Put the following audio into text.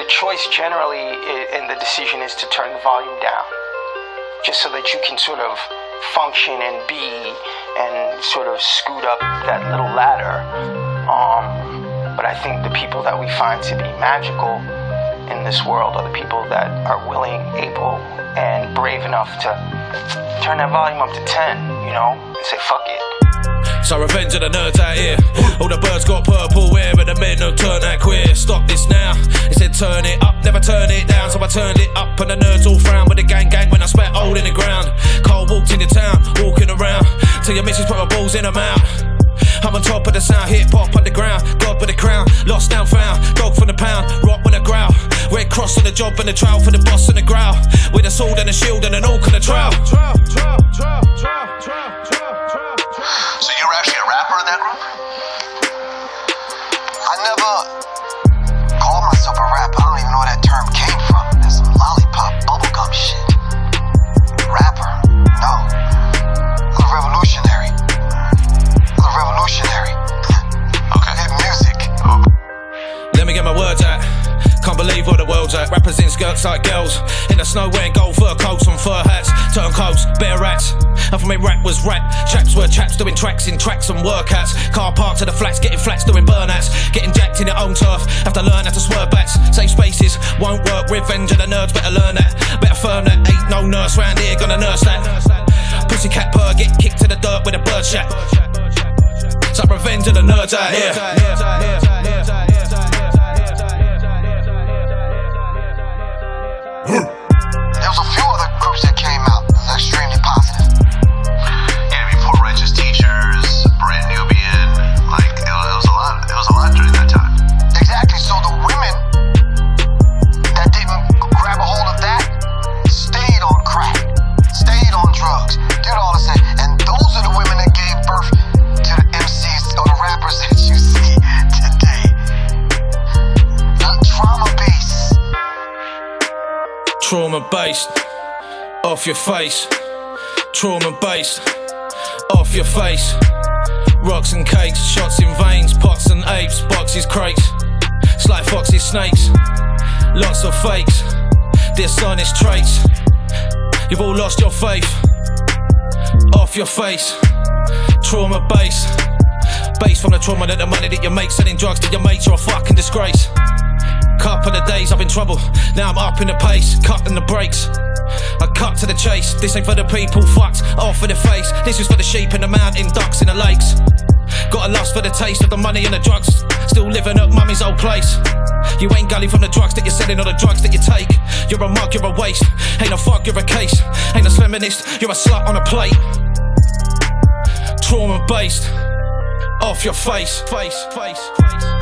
choice generally in the decision is to turn the volume down, just so that you can sort of function and be and sort of scoot up that little ladder. But I think the people that we find to be magical in this world are the people that are willing, able, and brave enough to turn that volume up to 10, and say fuck it. So revenge of the nerds out here. All the birds got purple hair and the men don't turn that queer. Stop this now. It said turn it up, never turn it down. So I turned it up and the nerds all frown with the gang when I spat old in the ground. Cole walked into town, walking around till your missus put her balls in her mouth. I'm on top of the sound, hip hop underground. God with a crown, lost now found. Dog from the pound, rock with a growl. Red cross on the job and the trial for the boss and the growl. With a sword and a shield and an orc and a trowel. So you're actually a rapper in that group? I never called myself a rapper. I don't even know where that term came from. That's some lollipop bubblegum shit. Rapper? No. I'm a revolutionary. Okay. In music. Let me get my words out. Can't believe where the world's at. Rappers in skirts like girls in the snow wearing gold fur coats and fur hats. Turncoats, bare rats. And for me rap was rap. Chaps were chaps doing tracks in tracks and workouts. Car parked to the flats, getting flats doing burnouts. Getting jacked in their own turf. Have to learn how to swerve bats. Safe spaces won't work. Revenge of the nerds, better learn that. Better firm that. Ain't no nurse round here gonna nurse that. Pussycat purr, get kicked to the dirt with a bird shack. It's like revenge of the nerds out here. There was a few other groups that came out extremely positive. Yeah, before Righteous Teachers, Brand Nubian, like it was a lot during that time. Exactly, so the women that didn't grab a hold of that stayed on crack, stayed on drugs, did all the same. And those are the women that gave birth to the MCs or the rappers that you see today. Trauma-based, off your face. Trauma-based, off your face. Rocks and cakes, shots in veins, pots and apes, boxes, crates. Sly foxes, snakes, lots of fakes, dishonest traits. You've all lost your faith, off your face. Trauma-based, based from the trauma that the money that you make selling drugs to your mates, you're a fucking disgrace. Couple of days I've been trouble, now I'm up in the pace, cutting the brakes. I cut to the chase, this ain't for the people fucked off in the face. This is for the sheep in the mountain, ducks in the lakes. Got a lust for the taste of the money and the drugs, still living at mummy's old place. You ain't gully from the drugs that you're selling or the drugs that you take. You're a mug, you're a waste, ain't a fuck, you're a case. Ain't a feminist, you're a slut on a plate. Trauma-based, off your face.